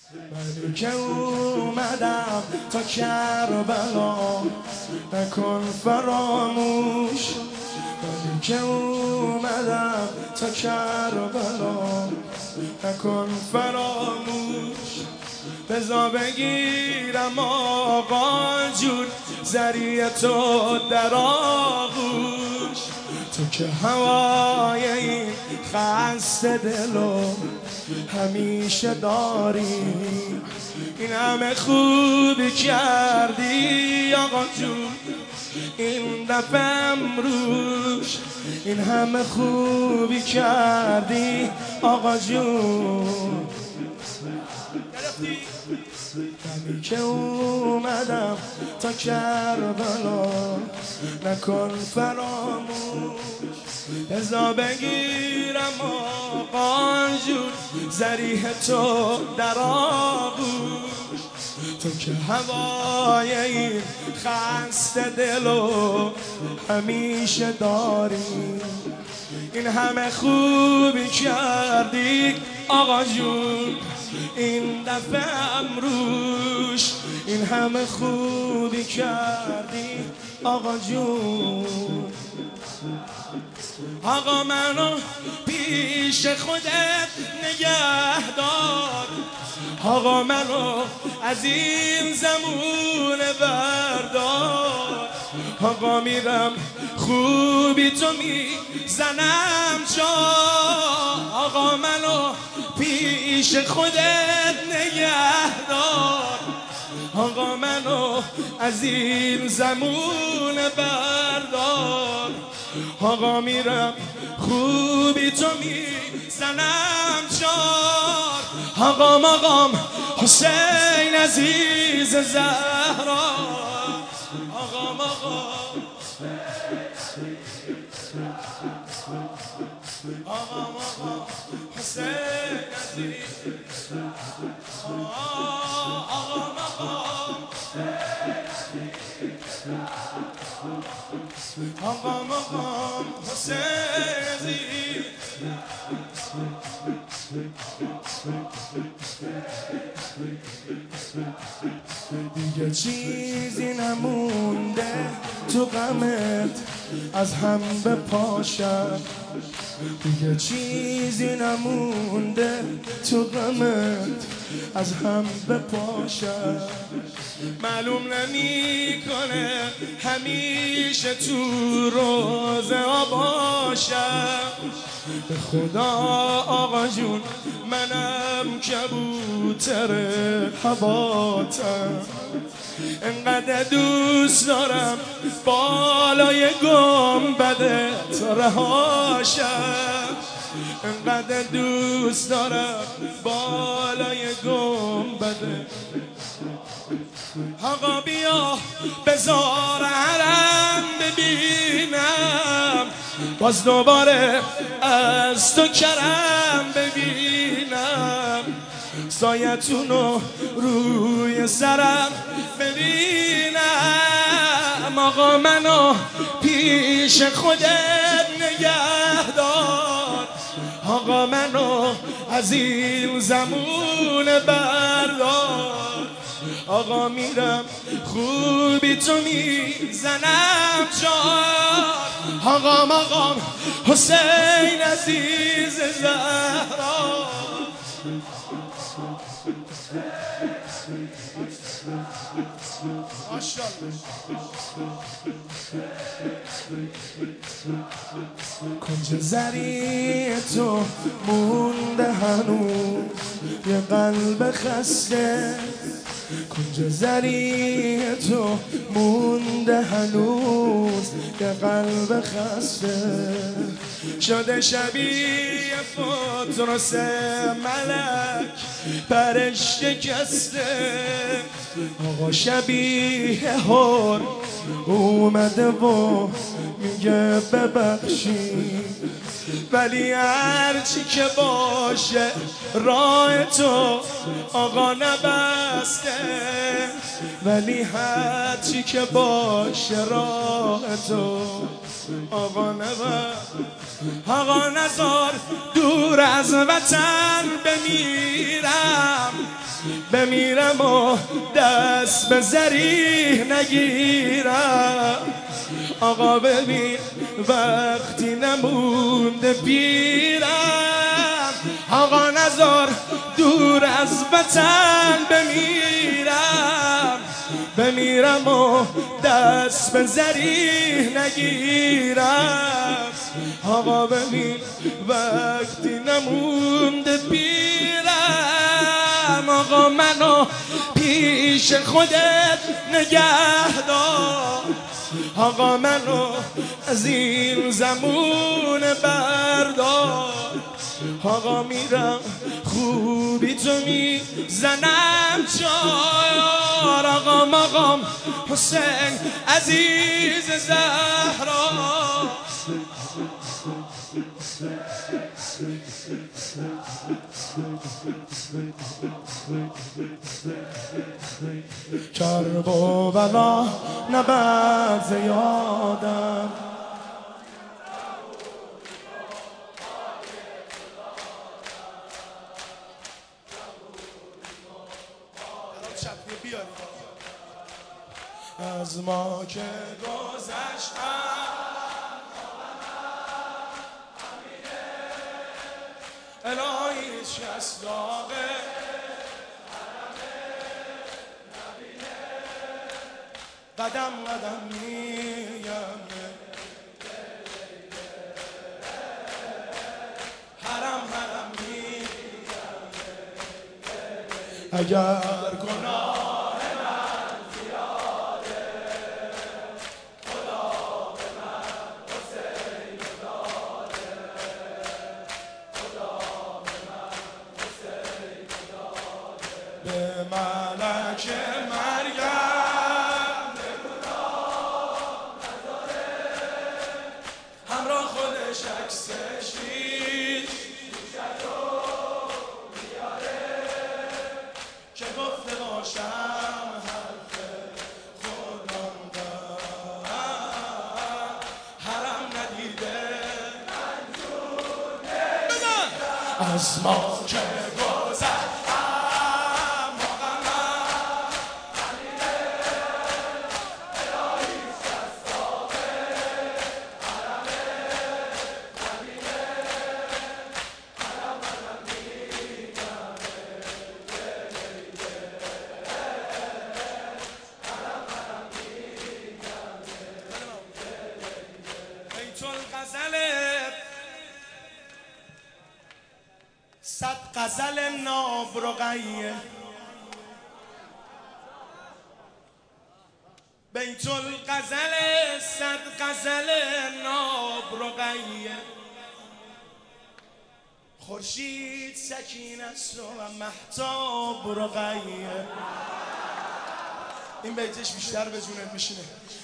من که اومدم تا کربلا نکن فراموش. من که اومدم تا کربلا نکن فراموش. بذار بگیرم آقا جون زریع تو در آغوش. تو که هوای این خسته دلو همیشه داری. این همه خوبی کردی آقا جون این دفعه امروز. این همه خوبی کردی آقا جون. من که اومدم تا کربلا نکن فراموش. بذار بگیرم آقا جون زریح تو در آغوش. تو که هوای این خسته دلو همیشه داری. این همه خوبی کردی آقا جون این دفعه امروز. این همه خوبی کردی آقا جون. آقا منو پیش خودت نگه دار. آقا منو از این زمونه بردار. آقا میرم خوبی تو میزنم جا. آقا منو پیش خودت نگه دار. آقا منو از این زمونه بردار. آقا میرم خوبی تو میزنم جار. آقام حسین عزیز زهرا. آقام حسین عزیز. آقام حسین عزیز. دیگه چیزی نمونده تو غمت از هم بپاشم. دیگه چیزی نمونده تو غمت از هم بپاشم. معلوم نمیکنه همیشه تو روزه باشم. به خدا آقا جون منم کبوتر هواتم. انقدر دوست دارم بالای گنبدت رهاشم. انقدر دوست دارم بالای گنبدت. آقا بیا بذار حرم ببینم. باز دوباره از تو کرم ببینم. سایتونو روی سرم ببینم. آقا منو پیش خودت نگه دار. آقا منو از این زمونه بردار. آقا میرم خوبی تو میزنم جار. آقام حسین عزیز زهرا. کنج زریع تو مونده هنوز یه قلب خسته. کنج زریع تو مونده هنوز یه قلب خسته. شده شبیه فطرس ملک پرش شکسته. آقا شبیه هر اومده و میگه ببخشید. ولی هرچی که باشه راه تو آقا نبسته. ولی هرچی که باشه راه تو آقا نبر آقا نزار دور از وطن بمیرم و دست به زریح نگیرم. آقا ببین وقتی نمونده پیرم، آقا نزار دور از وطن بمیرم و دست به زریح نگیرم. آقا ببین وقتی نمونده پیرم، آقا منو پیش خودت نگه دار. آقا منو از این زمون بردار. آقا میرم خوبی تو میزنم چار. آقا مقام حسین عزیز زهرا، کرب و بلا نبرد زیادم. از ما که گذشتم الهی هیچکس داغه قدم میگم حرم میگم اگر گناه به ملک مریم همراه خودش عکسش ریخت که گفته باشم حرف خودم حرم ندیده از ما که گذشت صد غزل نابرقیه بیت الغزل صد غزل نابرقیه خورشید سکینه است و مهتاب رقیه. این بیتش بیشتر به جونت میشینه.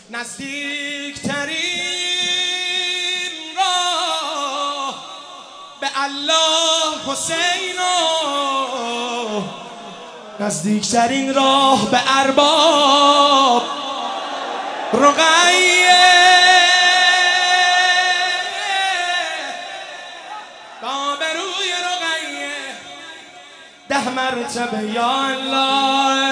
نزدیکترین راه به الله حسینو، نزدیکترین راه به ارباب رقیه. با بروی رقیه 10 مرتبه یا الله